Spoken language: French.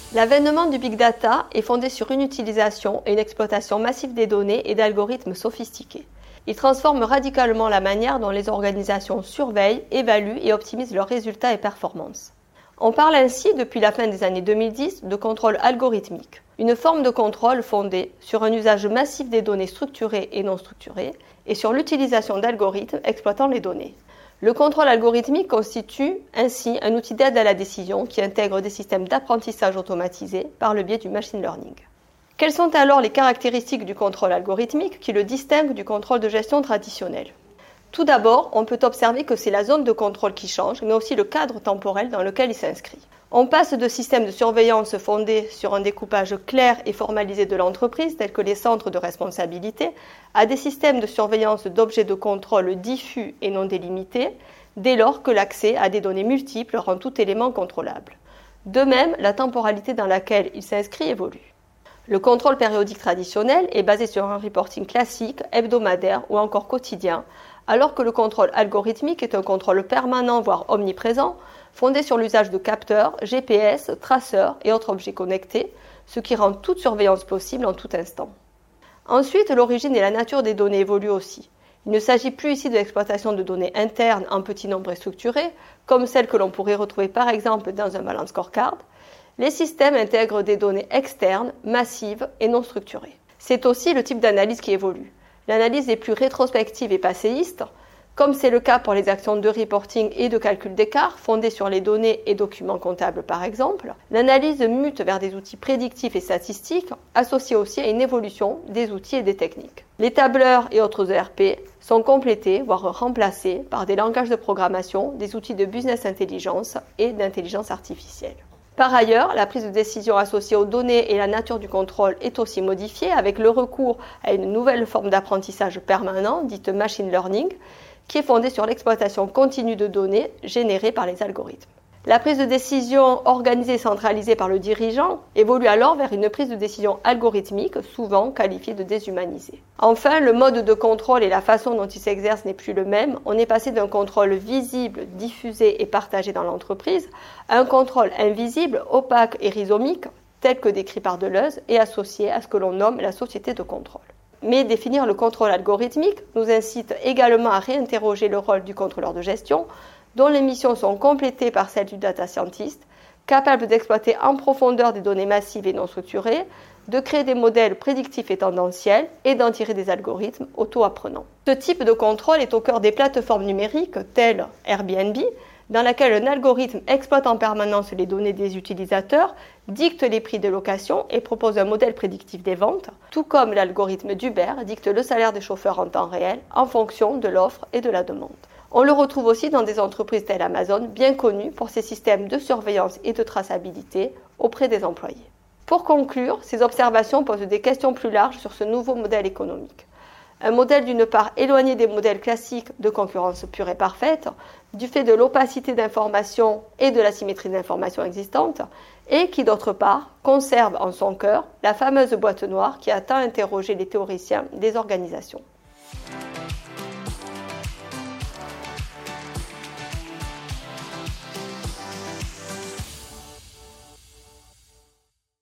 L'avènement du big data est fondé sur une utilisation et une exploitation massive des données et d'algorithmes sophistiqués. Il transforme radicalement la manière dont les organisations surveillent, évaluent et optimisent leurs résultats et performances. On parle ainsi, depuis la fin des années 2010, de contrôle algorithmique, une forme de contrôle fondée sur un usage massif des données structurées et non structurées et sur l'utilisation d'algorithmes exploitant les données. Le contrôle algorithmique constitue ainsi un outil d'aide à la décision qui intègre des systèmes d'apprentissage automatisés par le biais du machine learning. Quelles sont alors les caractéristiques du contrôle algorithmique qui le distinguent du contrôle de gestion traditionnel ? Tout d'abord, on peut observer que c'est la zone de contrôle qui change, mais aussi le cadre temporel dans lequel il s'inscrit. On passe de systèmes de surveillance fondés sur un découpage clair et formalisé de l'entreprise, tels que les centres de responsabilité, à des systèmes de surveillance d'objets de contrôle diffus et non délimités, dès lors que l'accès à des données multiples rend tout élément contrôlable. De même, la temporalité dans laquelle il s'inscrit évolue. Le contrôle périodique traditionnel est basé sur un reporting classique, hebdomadaire ou encore quotidien, alors que le contrôle algorithmique est un contrôle permanent, voire omniprésent, fondé sur l'usage de capteurs, GPS, traceurs et autres objets connectés, ce qui rend toute surveillance possible en tout instant. Ensuite, l'origine et la nature des données évoluent aussi. Il ne s'agit plus ici de l'exploitation de données internes en petits nombres et structurés, comme celles que l'on pourrait retrouver par exemple dans un balance scorecard. Les systèmes intègrent des données externes, massives et non structurées. C'est aussi le type d'analyse qui évolue. L'analyse est plus rétrospective et passéiste, comme c'est le cas pour les actions de reporting et de calcul d'écart fondées sur les données et documents comptables par exemple. L'analyse mute vers des outils prédictifs et statistiques, associés aussi à une évolution des outils et des techniques. Les tableurs et autres ERP sont complétés, voire remplacés par des langages de programmation, des outils de business intelligence et d'intelligence artificielle. Par ailleurs, la prise de décision associée aux données et la nature du contrôle est aussi modifiée avec le recours à une nouvelle forme d'apprentissage permanent, dite machine learning, qui est fondée sur l'exploitation continue de données générées par les algorithmes. La prise de décision organisée et centralisée par le dirigeant évolue alors vers une prise de décision algorithmique, souvent qualifiée de déshumanisée. Enfin, le mode de contrôle et la façon dont il s'exerce n'est plus le même. On est passé d'un contrôle visible, diffusé et partagé dans l'entreprise à un contrôle invisible, opaque et rhizomique, tel que décrit par Deleuze et associé à ce que l'on nomme la société de contrôle. Mais définir le contrôle algorithmique nous incite également à réinterroger le rôle du contrôleur de gestion, dont les missions sont complétées par celles du data scientist, capable d'exploiter en profondeur des données massives et non structurées, de créer des modèles prédictifs et tendanciels et d'en tirer des algorithmes auto-apprenants. Ce type de contrôle est au cœur des plateformes numériques telles Airbnb, dans laquelle un algorithme exploite en permanence les données des utilisateurs, dicte les prix de location et propose un modèle prédictif des ventes, tout comme l'algorithme d'Uber dicte le salaire des chauffeurs en temps réel en fonction de l'offre et de la demande. On le retrouve aussi dans des entreprises telles Amazon, bien connues pour ses systèmes de surveillance et de traçabilité auprès des employés. Pour conclure, ces observations posent des questions plus larges sur ce nouveau modèle économique. Un modèle d'une part éloigné des modèles classiques de concurrence pure et parfaite, du fait de l'opacité d'information et de l'asymétrie d'information existante, et qui d'autre part conserve en son cœur la fameuse boîte noire qui a tant interrogé les théoriciens des organisations.